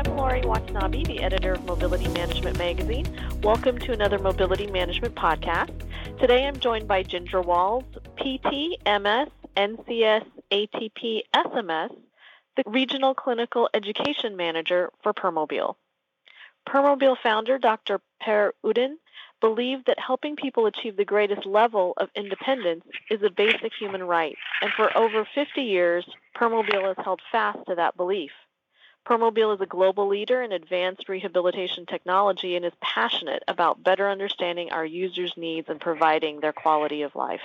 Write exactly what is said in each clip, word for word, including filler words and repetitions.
I'm Lori Watanabe, the editor of Mobility Management Magazine. Welcome to another Mobility Management podcast. Today I'm joined by Ginger Walls, P T, M S, N C S, A T P, S M S, the Regional Clinical Education Manager for Permobil. Permobil founder Doctor Per Uden believed that helping people achieve the greatest level of independence is a basic human right, and for over fifty years, Permobil has held fast to that belief. Permobil is a global leader in advanced rehabilitation technology and is passionate about better understanding our users' needs and providing their quality of life.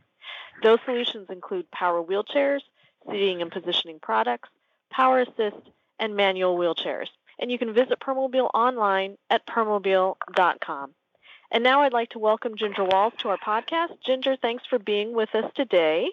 Those solutions include power wheelchairs, seating and positioning products, power assist, and manual wheelchairs. And you can visit Permobil online at permobil dot com. And now I'd like to welcome Ginger Walls to our podcast. Ginger, thanks for being with us today.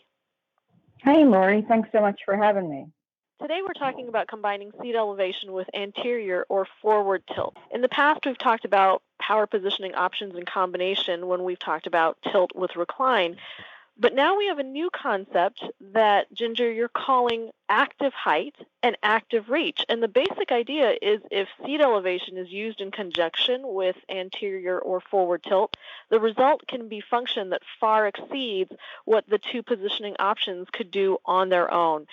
Hey, Lori. Thanks so much for having me. Today we're talking about combining seat elevation with anterior or forward tilt. In the past, we've talked about power positioning options in combination when we've talked about tilt with recline. But now we have a new concept that, Ginger, you're calling active height and active reach. And the basic idea is if seat elevation is used in conjunction with anterior or forward tilt, the result can be function that far exceeds what the two positioning options could do on their own.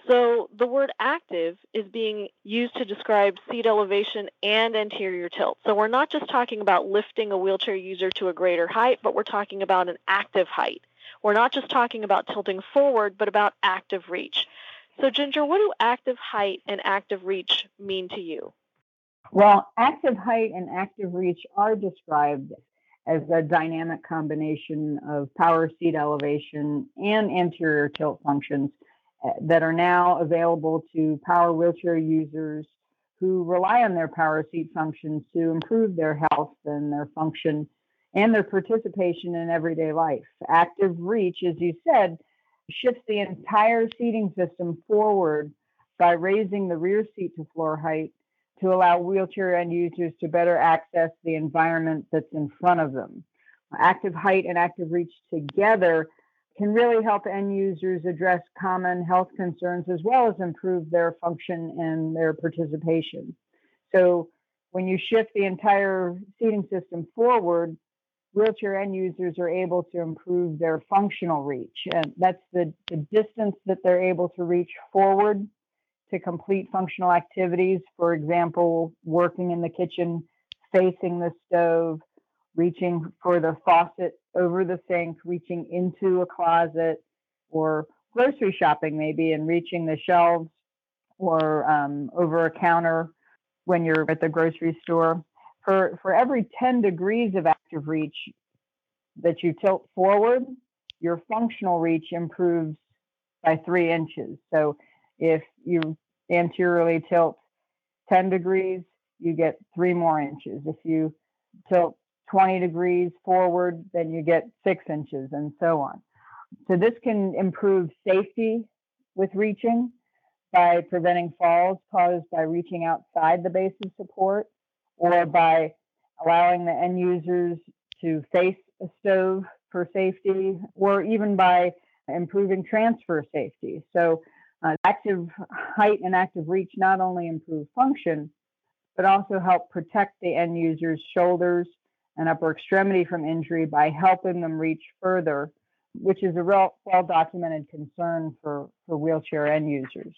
So the word active is being used to describe seat elevation and anterior tilt. So we're not just talking about lifting a wheelchair user to a greater height, but we're talking about an active height. We're not just talking about tilting forward, but about active reach. So, Ginger, what do active height and active reach mean to you? Well, active height and active reach are described as a dynamic combination of power seat elevation and anterior tilt functions that are now available to power wheelchair users who rely on their power seat functions to improve their health and their function and their participation in everyday life. Active reach, as you said, shifts the entire seating system forward by raising the rear seat to floor height to allow wheelchair end users to better access the environment that's in front of them. Active height and active reach together can really help end users address common health concerns as well as improve their function and their participation. So when you shift the entire seating system forward, wheelchair end users are able to improve their functional reach. And that's the, the distance that they're able to reach forward to complete functional activities. For example, working in the kitchen, facing the stove, reaching for the faucet over the sink, reaching into a closet, or grocery shopping maybe and reaching the shelves or um, over a counter when you're at the grocery store. For, for every ten degrees of active reach that you tilt forward, your functional reach improves by three inches. So if you anteriorly tilt ten degrees, you get three more inches. If you tilt twenty degrees forward, then you get six inches and so on. So this can improve safety with reaching by preventing falls caused by reaching outside the base of support, or by allowing the end users to face a stove for safety, or even by improving transfer safety. So uh, active height and active reach not only improve function, but also help protect the end user's shoulders and upper extremity from injury by helping them reach further, which is a real well-documented concern for, for wheelchair end users.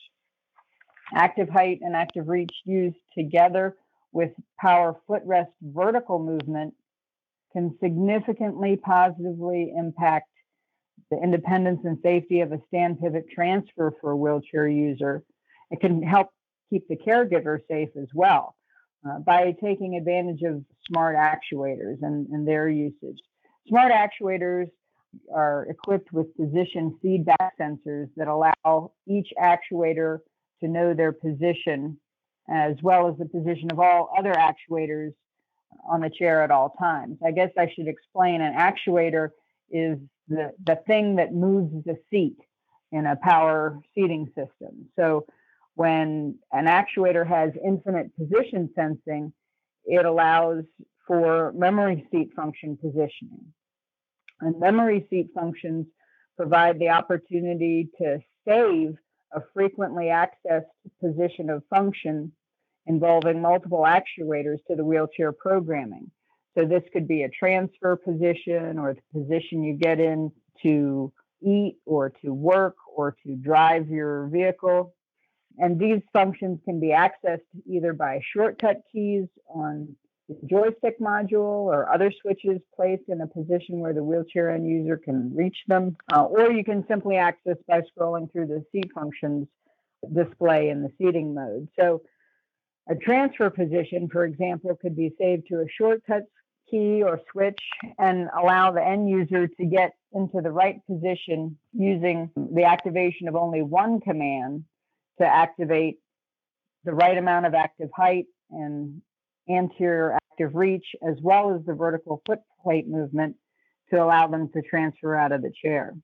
Active height and active reach used together with power footrest vertical movement can significantly positively impact the independence and safety of a stand pivot transfer for a wheelchair user. It can help keep the caregiver safe as well uh, by taking advantage of smart actuators and, and their usage. Smart actuators are equipped with position feedback sensors that allow each actuator to know their position as well as the position of all other actuators on the chair at all times. I guess I should explain an actuator is the, the thing that moves the seat in a power seating system. So when an actuator has infinite position sensing, it allows for memory seat function positioning. And memory seat functions provide the opportunity to save a frequently accessed position of function involving multiple actuators to the wheelchair programming. So this could be a transfer position or the position you get in to eat or to work or to drive your vehicle. And these functions can be accessed either by shortcut keys on the joystick module or other switches placed in a position where the wheelchair end user can reach them, uh, or you can simply access by scrolling through the seat functions display in the seating mode. So a transfer position, for example, could be saved to a shortcut key or switch and allow the end user to get into the right position using the activation of only one command to activate the right amount of active height and anterior active reach, as well as the vertical foot plate movement to allow them to transfer out of the chair.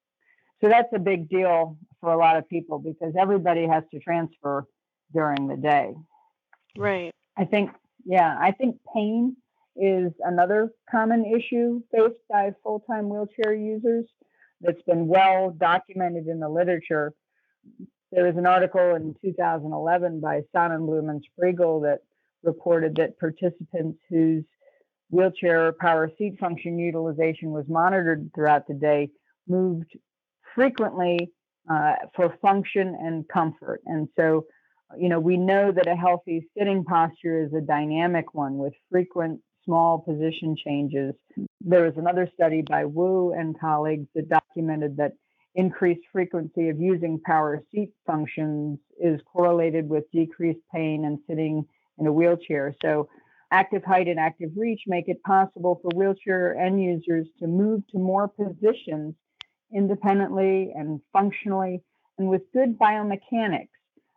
So that's a big deal for a lot of people because everybody has to transfer during the day. Right. I think, yeah, I think pain is another common issue faced by full-time wheelchair users that's been well documented in the literature. There was an article in two thousand eleven by Sonnenblum and Spriegel that reported that participants whose wheelchair power seat function utilization was monitored throughout the day moved frequently uh, for function and comfort. And so, you know, we know that a healthy sitting posture is a dynamic one with frequent small position changes. There was another study by Wu and colleagues that documented that increased frequency of using power seat functions is correlated with decreased pain and sitting in a wheelchair. So active height and active reach make it possible for wheelchair end users to move to more positions independently and functionally and with good biomechanics.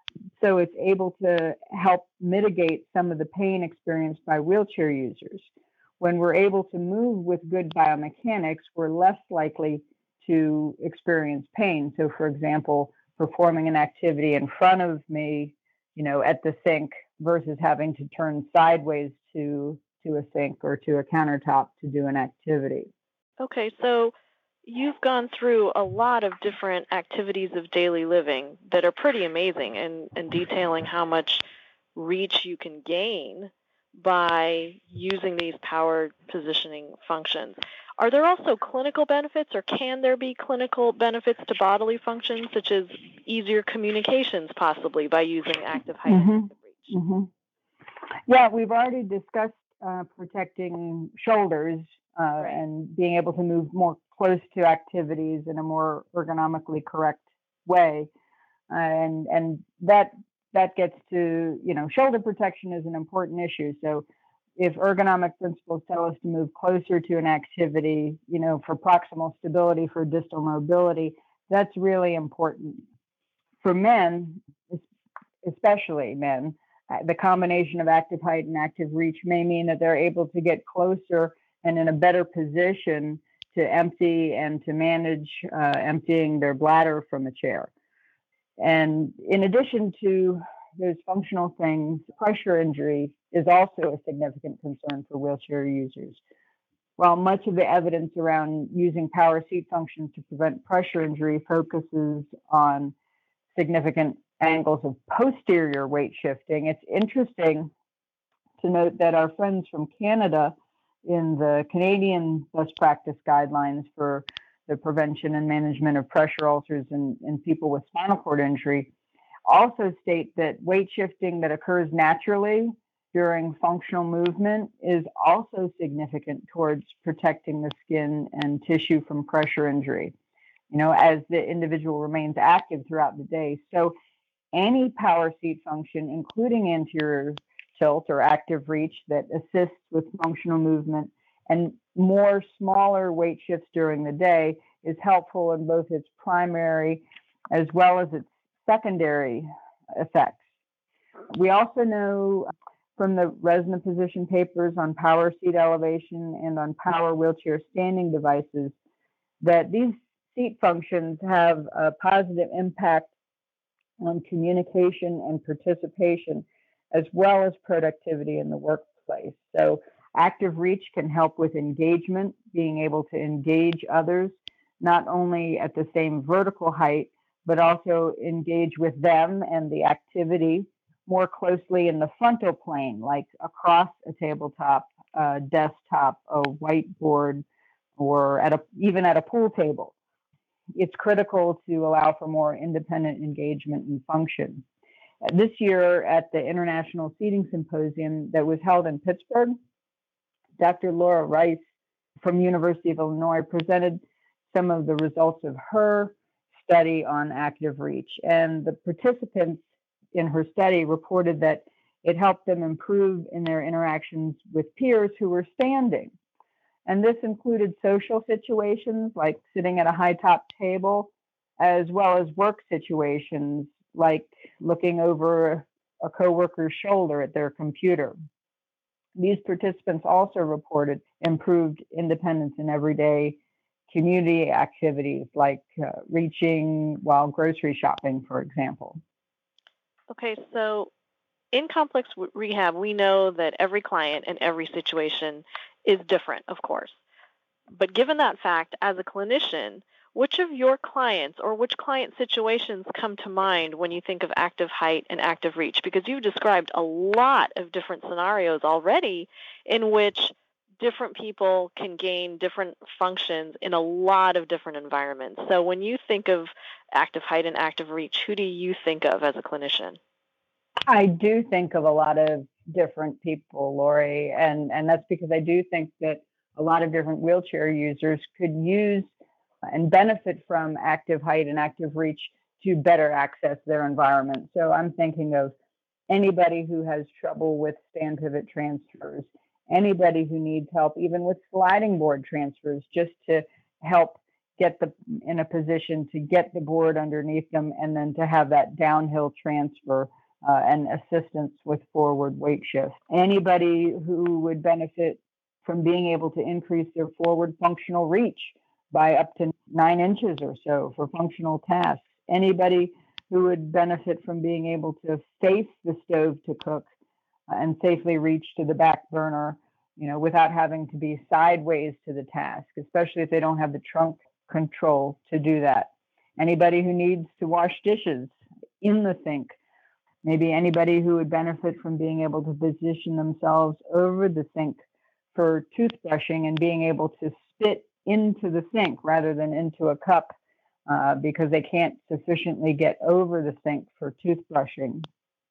So it's able to help mitigate some of the pain experienced by wheelchair users. When we're able to move with good biomechanics, we're less likely to experience pain. So for example, performing an activity in front of me, you know, at the sink versus having to turn sideways to, to a sink or to a countertop to do an activity. Okay, so you've gone through a lot of different activities of daily living that are pretty amazing and, and detailing how much reach you can gain by using these power positioning functions. Are there also clinical benefits, or can there be clinical benefits to bodily functions, such as easier communications possibly by using active height mm-hmm. and active reach? Mm-hmm. Yeah, we've already discussed uh, protecting shoulders uh, right. and being able to move more close to activities in a more ergonomically correct way. Uh, and and that that gets to, you know, shoulder protection is an important issue. So if ergonomic principles tell us to move closer to an activity, you know, for proximal stability, for distal mobility, that's really important. For men, especially men, the combination of active height and active reach may mean that they're able to get closer and in a better position to empty and to manage uh, emptying their bladder from a chair. And in addition to those functional things, pressure injury is also a significant concern for wheelchair users. While much of the evidence around using power seat functions to prevent pressure injury focuses on significant angles of posterior weight shifting, it's interesting to note that our friends from Canada in the Canadian best practice guidelines for the prevention and management of pressure ulcers in, in people with spinal cord injury also state that weight shifting that occurs naturally during functional movement is also significant towards protecting the skin and tissue from pressure injury, you know, as the individual remains active throughout the day. So any power seat function, including anterior tilt or active reach that assists with functional movement and more smaller weight shifts during the day, is helpful in both its primary as well as its secondary effects. We also know from the Resna position papers on power seat elevation and on power wheelchair standing devices that these seat functions have a positive impact on communication and participation, as well as productivity in the workplace. So active reach can help with engagement, being able to engage others, not only at the same vertical height, but also engage with them and the activity more closely in the frontal plane, like across a tabletop, a desktop, a whiteboard, or at a, even at a pool table. It's critical to allow for more independent engagement and function. This year at the International Seating Symposium that was held in Pittsburgh, Doctor Laura Rice from University of Illinois presented some of the results of her study on active reach. And the participants in her study reported that it helped them improve in their interactions with peers who were standing. And this included social situations like sitting at a high top table, as well as work situations like looking over a coworker's shoulder at their computer. These participants also reported improved independence in everyday community activities like uh, reaching while grocery shopping, for example. Okay, so in complex rehab, we know that every client and every situation is different, of course. But given that fact, as a clinician, which of your clients or which client situations come to mind when you think of active height and active reach? Because you've described a lot of different scenarios already in which different people can gain different functions in a lot of different environments. So when you think of active height and active reach, who do you think of as a clinician? I do think of a lot of different people, Lori, and, and that's because I do think that a lot of different wheelchair users could use and benefit from active height and active reach to better access their environment. So I'm thinking of anybody who has trouble with stand pivot transfers, anybody who needs help even with sliding board transfers, just to help get the in a position to get the board underneath them and then to have that downhill transfer uh, and assistance with forward weight shift. Anybody who would benefit from being able to increase their forward functional reach by up to nine inches or so for functional tasks. Anybody who would benefit from being able to face the stove to cook uh, and safely reach to the back burner, you know, without having to be sideways to the task, especially if they don't have the trunk control to do that. Anybody who needs to wash dishes in the sink. Maybe anybody who would benefit from being able to position themselves over the sink for toothbrushing and being able to spit into the sink rather than into a cup uh, because they can't sufficiently get over the sink for toothbrushing.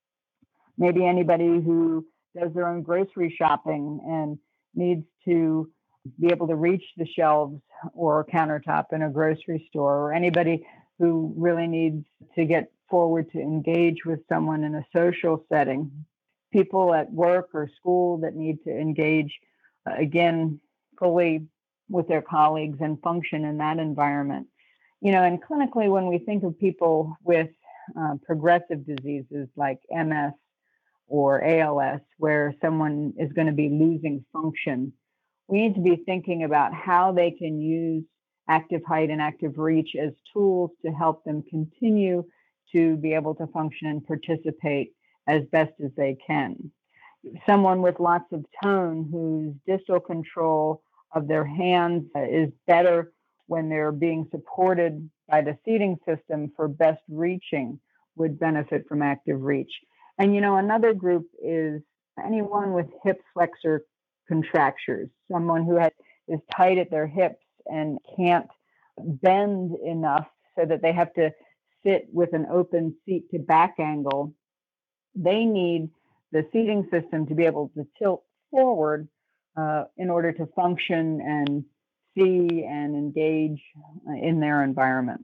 Maybe anybody who does their own grocery shopping and needs to be able to reach the shelves or countertop in a grocery store, or anybody who really needs to get forward to engage with someone in a social setting. People at work or school that need to engage, uh, again, fully with their colleagues and function in that environment. You know, and clinically, when we think of people with uh, progressive diseases like M S or A L S, where someone is going to be losing function, we need to be thinking about how they can use active height and active reach as tools to help them continue to be able to function and participate as best as they can. Someone with lots of tone whose distal control of their hands is better when they're being supported by the seating system for best reaching would benefit from active reach. And, you know, another group is anyone with hip flexor contractures, someone who has, is tight at their hips and can't bend enough so that they have to sit with an open seat to back angle. They need the seating system to be able to tilt forward uh, in order to function and see and engage in their environment.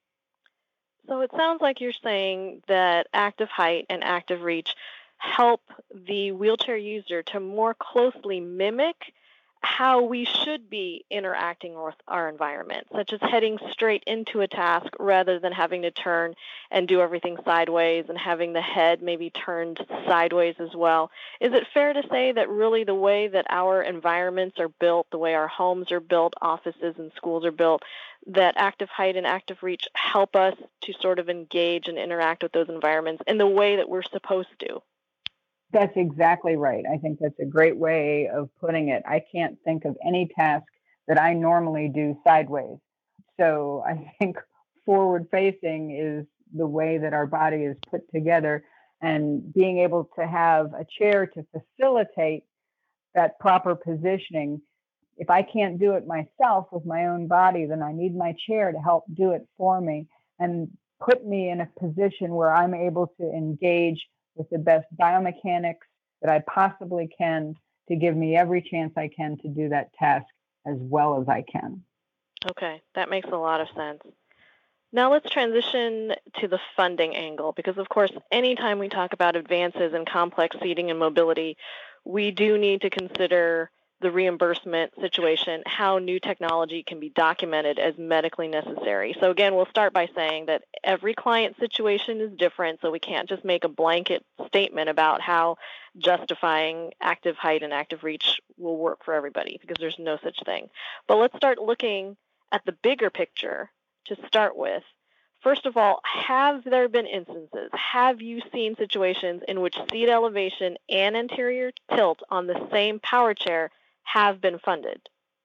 So it sounds like you're saying that active height and active reach help the wheelchair user to more closely mimic how we should be interacting with our environment, such as heading straight into a task rather than having to turn and do everything sideways and having the head maybe turned sideways as well. Is it fair to say that really the way that our environments are built, the way our homes are built, offices and schools are built, that active height and active reach help us to sort of engage and interact with those environments in the way that we're supposed to? That's exactly right. I think that's a great way of putting it. I can't think of any task that I normally do sideways. So I think forward facing is the way that our body is put together and being able to have a chair to facilitate that proper positioning. If I can't do it myself with my own body, then I need my chair to help do it for me and put me in a position where I'm able to engage with the best biomechanics that I possibly can to give me every chance I can to do that task as well as I can. Okay, that makes a lot of sense. Now let's transition to the funding angle, because of course, anytime we talk about advances in complex seating and mobility, we do need to consider the reimbursement situation, how new technology can be documented as medically necessary. So again, we'll start by saying that every client situation is different, so we can't just make a blanket statement about how justifying active height and active reach will work for everybody, because there's no such thing. But let's start looking at the bigger picture to start with. First of all, have there been instances, have you seen situations in which seat elevation and anterior tilt on the same power chair have been funded?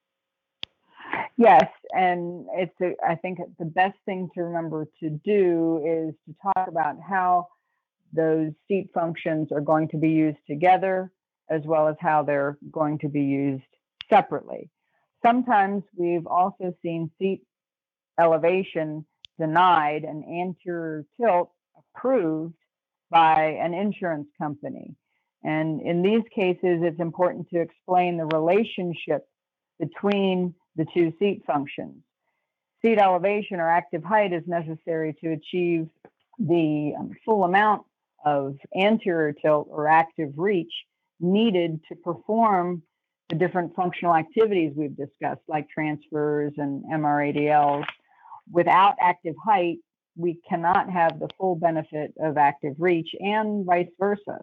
Yes, and it's a, I think the best thing to remember to do is to talk about how those seat functions are going to be used together, as well as how they're going to be used separately. Sometimes we've also seen seat elevation denied and anterior tilt approved by an insurance company. And in these cases, it's important to explain the relationship between the two seat functions. Seat elevation or active height is necessary to achieve the um, full amount of anterior tilt or active reach needed to perform the different functional activities we've discussed, like transfers and M R A D Ls. Without active height, we cannot have the full benefit of active reach, and vice versa.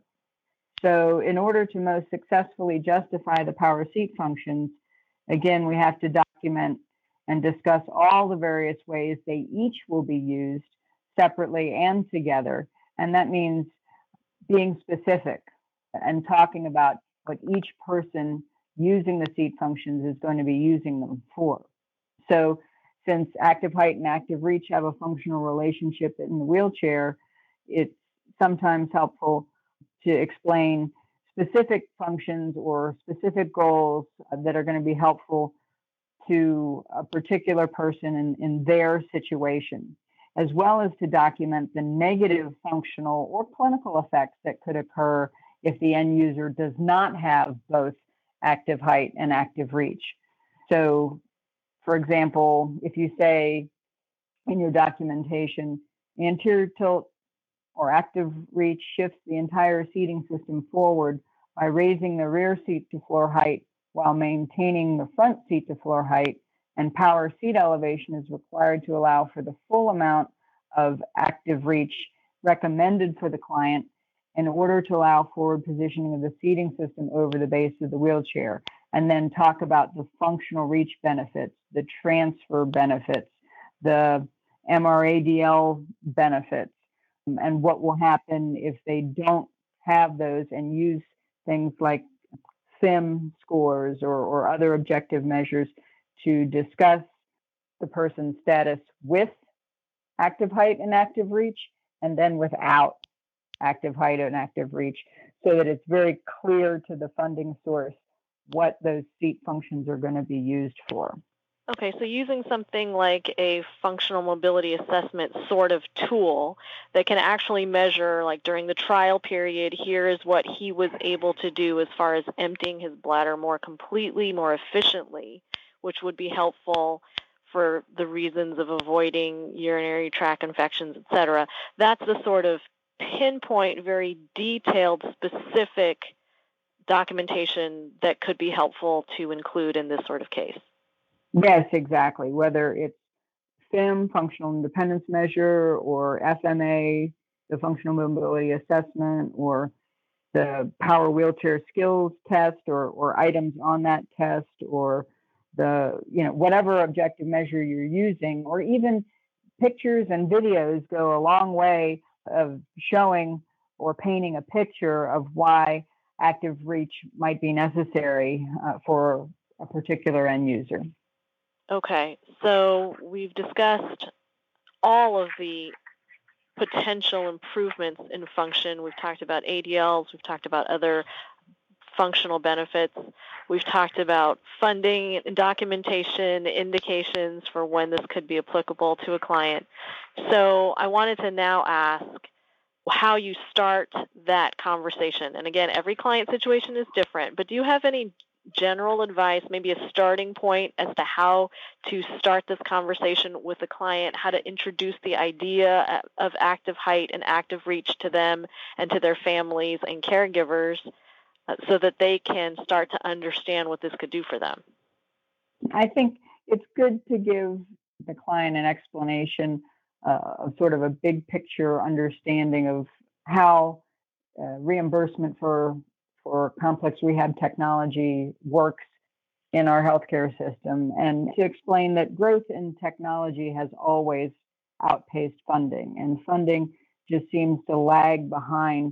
So in order to most successfully justify the power seat functions, again, we have to document and discuss all the various ways they each will be used separately and together. And that means being specific and talking about what each person using the seat functions is going to be using them for. So since active height and active reach have a functional relationship in the wheelchair, it's sometimes helpful to explain specific functions or specific goals that are going to be helpful to a particular person in, in their situation, as well as to document the negative functional or clinical effects that could occur if the end user does not have both active height and active reach. So, for example, if you say in your documentation, anterior tilt or active reach shifts the entire seating system forward by raising the rear seat to floor height while maintaining the front seat to floor height, and power seat elevation is required to allow for the full amount of active reach recommended for the client in order to allow forward positioning of the seating system over the base of the wheelchair, and then talk about the functional reach benefits, the transfer benefits, the M R A D L benefits, and what will happen if they don't have those and use things like S I M scores or, or other objective measures to discuss the person's status with active height and active reach, and then without active height and active reach, so that it's very clear to the funding source what those seat functions are going to be used for. Okay, so using something like a functional mobility assessment sort of tool that can actually measure, like during the trial period, here is what he was able to do as far as emptying his bladder more completely, more efficiently, which would be helpful for the reasons of avoiding urinary tract infections, et cetera. That's the sort of pinpoint, very detailed, specific documentation that could be helpful to include in this sort of case. Yes, exactly. Whether it's S I M, Functional Independence Measure, or F M A, the Functional Mobility Assessment, or the Power Wheelchair Skills Test, or, or items on that test, or the, you know, whatever objective measure you're using, or even pictures and videos go a long way of showing or painting a picture of why active reach might be necessary uh, for a particular end user. Okay, so we've discussed all of the potential improvements in function. We've talked about A D Ls, we've talked about other functional benefits. We've talked about funding, documentation, indications for when this could be applicable to a client. So I wanted to now ask how you start that conversation. And again, every client situation is different, but do you have any general advice, maybe a starting point as to how to start this conversation with a client, how to introduce the idea of active height and active reach to them and to their families and caregivers, so that they can start to understand what this could do for them? I think it's good to give the client an explanation uh, of sort of a big picture understanding of how uh, reimbursement for for complex rehab technology works in our healthcare system, and to explain that growth in technology has always outpaced funding, and funding just seems to lag behind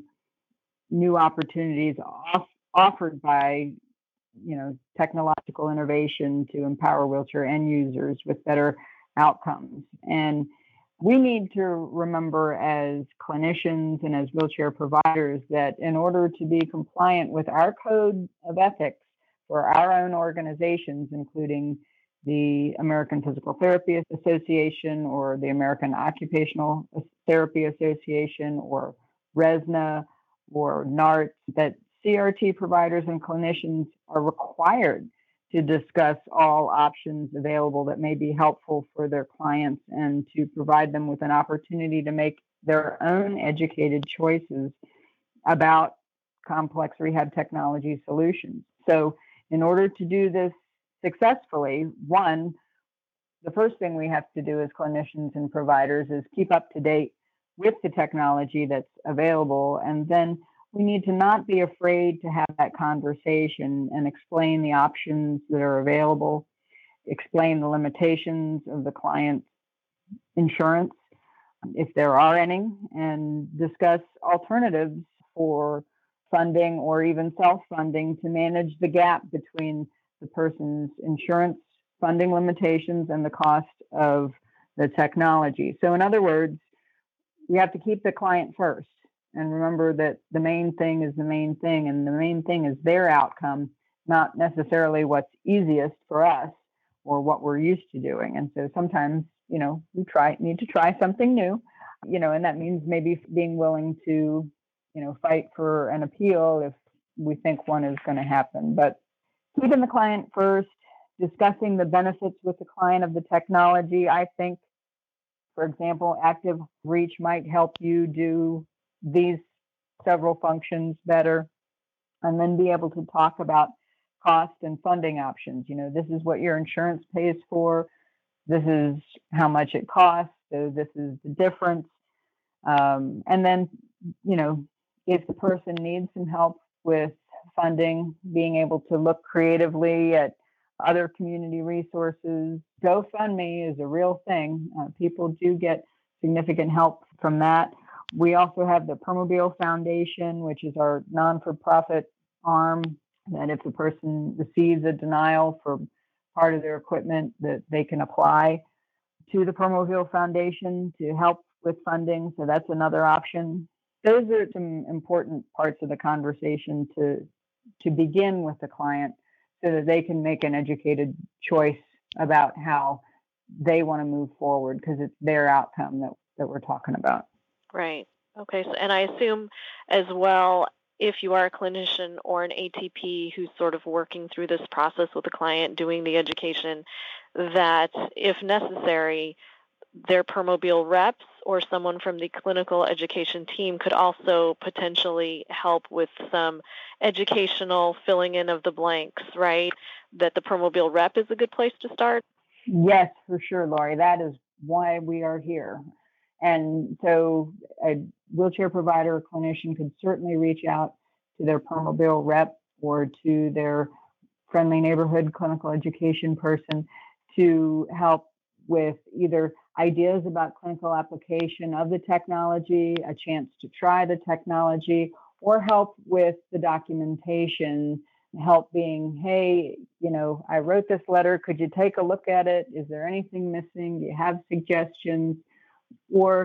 new opportunities off, offered by, you know, technological innovation to empower wheelchair end users with better outcomes. And we need to remember as clinicians and as wheelchair providers that in order to be compliant with our code of ethics for our own organizations, including the American Physical Therapy Association or the American Occupational Therapy Association or RESNA or NARTS, that C R T providers and clinicians are required to discuss all options available that may be helpful for their clients and to provide them with an opportunity to make their own educated choices about complex rehab technology solutions. So in order to do this successfully, one, the first thing we have to do as clinicians and providers is keep up to date with the technology that's available. And then we need to not be afraid to have that conversation and explain the options that are available, explain the limitations of the client's insurance, if there are any, and discuss alternatives for funding or even self-funding to manage the gap between the person's insurance funding limitations and the cost of the technology. So in other words, we have to keep the client first and remember that the main thing is the main thing, and the main thing is their outcome, not necessarily what's easiest for us or what we're used to doing. And so sometimes, you know, we try need to try something new, you know, and that means maybe being willing to, you know, fight for an appeal if we think one is going to happen. But keeping the client first, discussing the benefits with the client of the technology. I think, for example, Active Reach might help you do these several functions better, and then be able to talk about cost and funding options. You know, this is what your insurance pays for. This is how much it costs. So this is the difference. Um, and then, you know, if the person needs some help with funding, being able to look creatively at other community resources. GoFundMe is a real thing. Uh, people do get significant help from that. We also have the Permobile Foundation, which is our non-for-profit arm, that if the person receives a denial for part of their equipment, that they can apply to the Permobile Foundation to help with funding. So that's another option. Those are some important parts of the conversation to, to begin with the client so that they can make an educated choice about how they want to move forward, because it's their outcome that, that we're talking about. Right. Okay. So, and I assume as well, if you are a clinician or an A T P who's sort of working through this process with the client, doing the education, that if necessary, their Permobile reps or someone from the clinical education team could also potentially help with some educational filling in of the blanks, right? That the Permobile rep is a good place to start? Yes, for sure, Lori. That is why we are here. And so a wheelchair provider or clinician could certainly reach out to their Permobile rep or to their friendly neighborhood clinical education person to help with either ideas about clinical application of the technology, a chance to try the technology, or help with the documentation, help being, hey, you know, I wrote this letter, could you take a look at it? Is there anything missing? Do you have suggestions? Or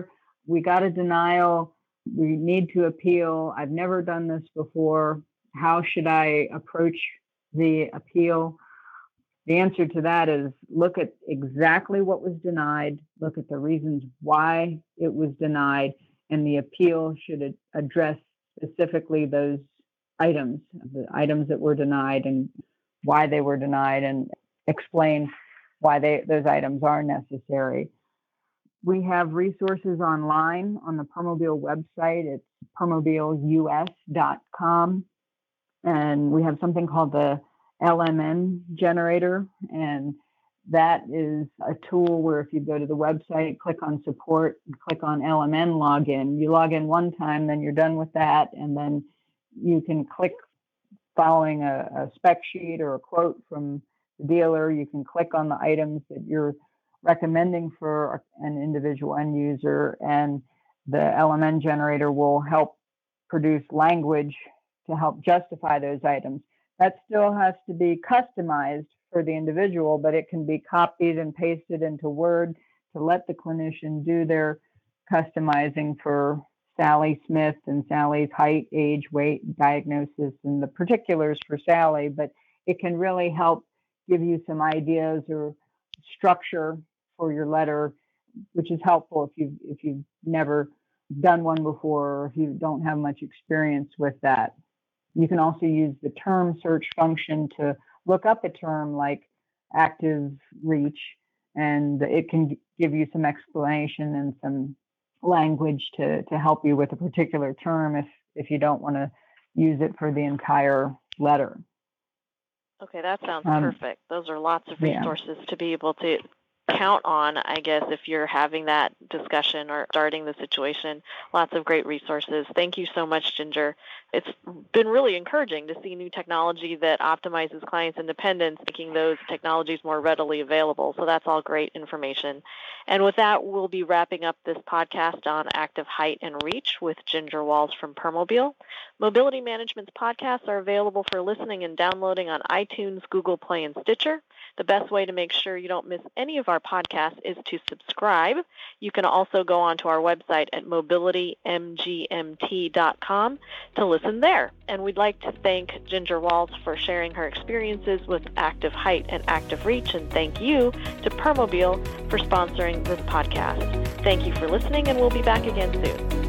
we got a denial, we need to appeal. I've never done this before. How should I approach the appeal? The answer to that is look at exactly what was denied, look at the reasons why it was denied, and the appeal should address specifically those items, the items that were denied and why they were denied, and explain why they, those items are necessary. We have resources online on the Permobil website. It's permobil U S dot com. And we have something called the L M N generator. And that is a tool where if you go to the website, click on support, click on L M N login, you log in one time, then you're done with that. And then you can click following a, a spec sheet or a quote from the dealer. You can click on the items that you're recommending for an individual end user, and the L M N generator will help produce language to help justify those items. That still has to be customized for the individual, but it can be copied and pasted into Word to let the clinician do their customizing for Sally Smith and Sally's height, age, weight, diagnosis, and the particulars for Sally. But it can really help give you some ideas or structure for your letter, which is helpful if you if you've never done one before, or if you don't have much experience with that. You can also use the term search function to look up a term like active reach, and it can give you some explanation and some language to, to help you with a particular term if, if you don't want to use it for the entire letter. Okay, that sounds um, perfect. Those are lots of yeah. resources to be able to count on, I guess, if you're having that discussion or starting the situation. Lots of great resources. Thank you so much, Ginger. It's been really encouraging to see new technology that optimizes clients' independence, making those technologies more readily available. So that's all great information. And with that, we'll be wrapping up this podcast on active height and reach with Ginger Walls from Permobil. Mobility Management's podcasts are available for listening and downloading on iTunes, Google Play, and Stitcher. The best way to make sure you don't miss any of our podcasts is to subscribe. You can also go onto our website at mobility m g m t dot com to listen there. And we'd like to thank Ginger Walls for sharing her experiences with active height and active reach, and thank you to Permobil for sponsoring this podcast. Thank you for listening, and we'll be back again soon.